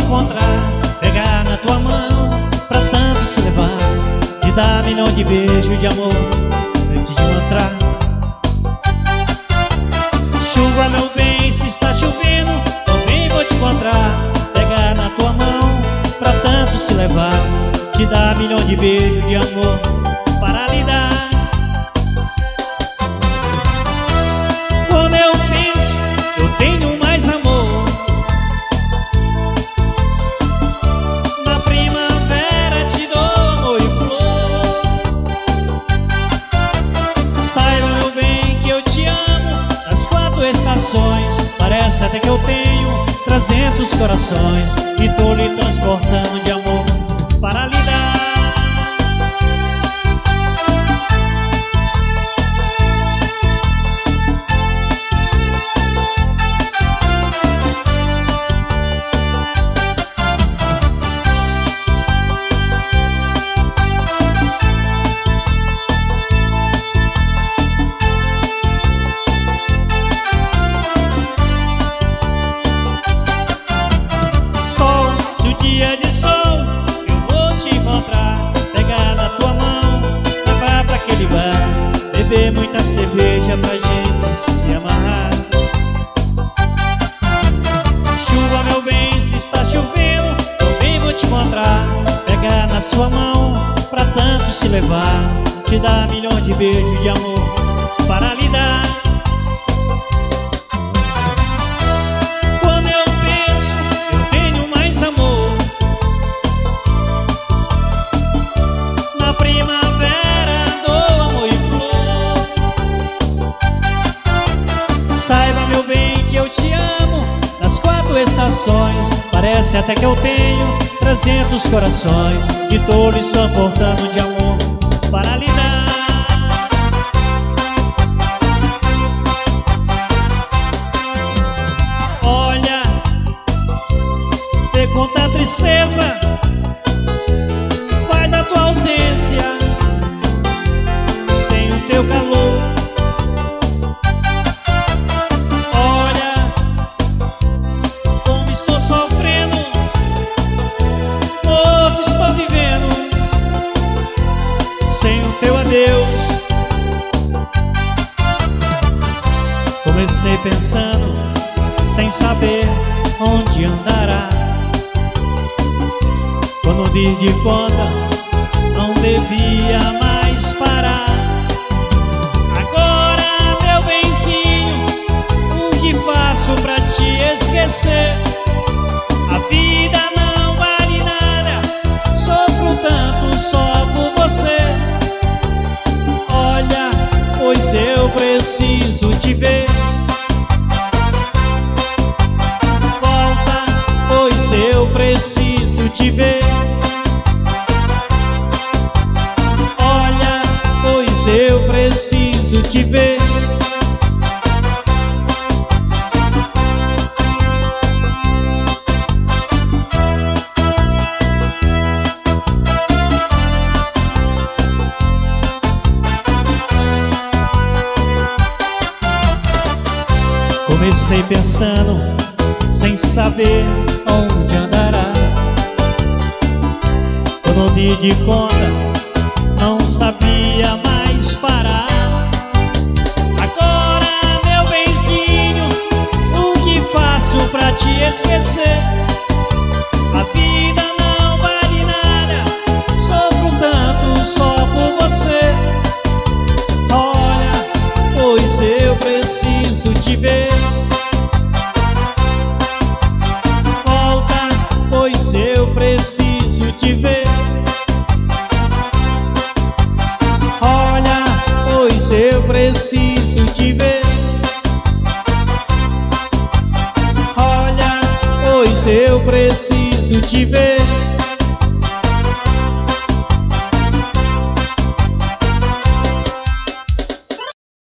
encontrar, pegar na tua mão, pra tanto se levar, te dar milhão de beijos de amor antes de encontrar. Chuva, meu bem, se está chovendo, também vou te encontrar, pegar na tua mão, pra tanto se levar, te dar milhão de beijos de amor para lhe dar. Quando eu penso, eu tenho mais amor. Na primavera te dou amor e flor. Saiba, meu bem, que eu te amo nas 4 estações. Parece até que eu tenho 300 corações e tô lhe transportando de amor para lhe dar. Dia de sol, eu vou te encontrar, pegar na tua mão, levar pra aquele bar, beber muita cerveja pra gente se amarrar. Chuva, meu bem, se está chovendo, também vou te encontrar, pegar na sua mão, pra tanto se levar, te dar milhões de beijos de amor para lhe dar. Saiba, meu bem, que eu te amo nas 4 estações. Parece até que eu tenho 300 corações e tô lhe transportando de amor para lhe dar. Olha, vê quanta tristeza vai da tua ausência, sem o teu calor. Teu adeus. Comecei pensando, sem saber onde andará. Quando me di conta, não devia mais parar. Agora, meu benzinho, o que faço pra te esquecer? A vida não vale nada, sofro tanto só por você. Pois eu preciso te ver. Volta, pois eu preciso te ver. Olha, pois eu preciso te ver. Comecei pensando, sem saber onde andará. Quando me di conta, não sabia mais parar. Agora, meu benzinho, o que faço pra te esquecer? A vida não vale nada, sofro tanto só por você. Olha, pois eu preciso te ver. Pois eu preciso te ver. Olha, pois eu preciso te ver. Olha, pois eu preciso te ver.